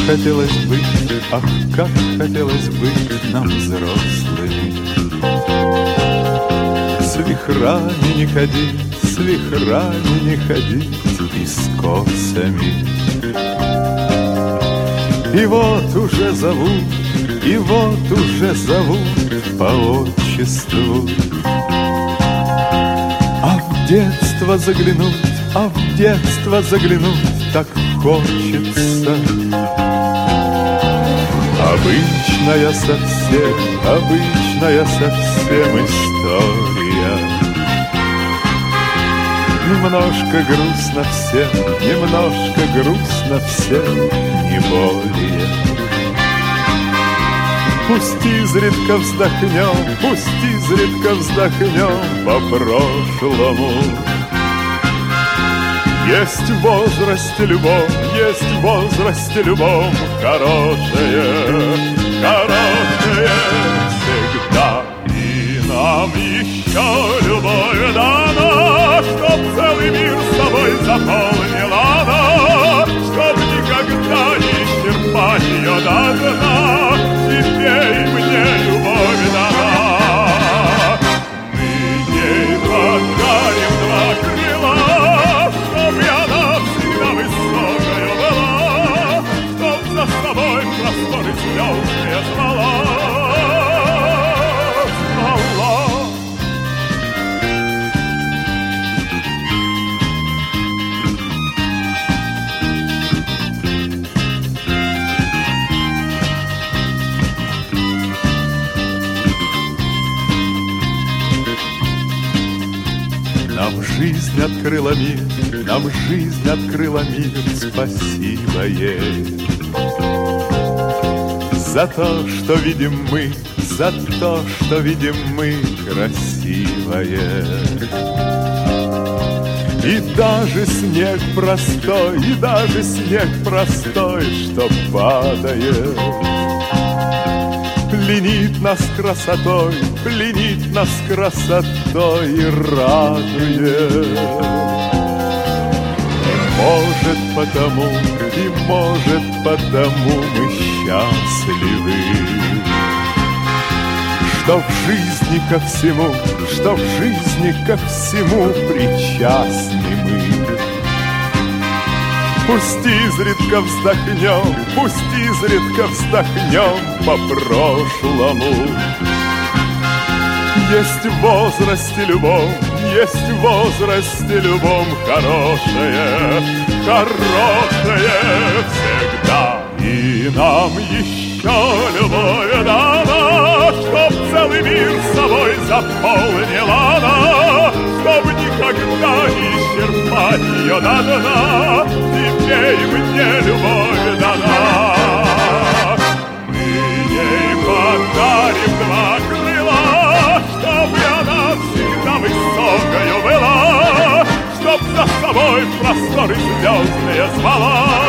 хотелось быть, ах, как хотелось быть нам взрослыми. С вихрами не ходить, с вихрами не ходить и с косами. И вот уже зовут, и вот уже зовут по отчеству. А в детство заглянуть, а в детство заглянуть так хочется. Обычная совсем, обычная совсем история. Немножко грустно всем, немножко грустно всем, не более. Пусть изредка вздохнем, пусть изредка вздохнем по прошлому. Есть в возрасте любовь, есть в возрасте любовь хорошая, хорошая всегда. И нам еще любовь дана, чтоб целый мир с собой заполнила она, чтоб никогда не исчерпать ее до дна. Теперь мне любовь дана, мы ей подарим два крыла, чтоб я навсегда высокая была, чтоб за собой просторы звездные звала. Нам жизнь открыла мир, нам жизнь открыла мир, спасибо ей. За то, что видим мы, за то, что видим мы красивое. И даже снег простой, и даже снег простой, что падает, пленит нас красотой, пленит нас красотой и радует. Может потому, и может потому мы счастливы, что в жизни ко всему, что в жизни ко всему причастны мы. Пусть изредка вздохнем, пусть изредка вздохнем по прошлому. Есть в возрасте любовь, есть в возрасте любовь хорошая, хорошая всегда. И нам еще любовь дана, чтоб целый мир собой заполнила она, чтоб никогда не исчерпать ее до дна. Теперь мне любовь дана, мы ей подарим два крыла, чтоб я навсегда высокою была, чтоб за собой просторы звездные звала.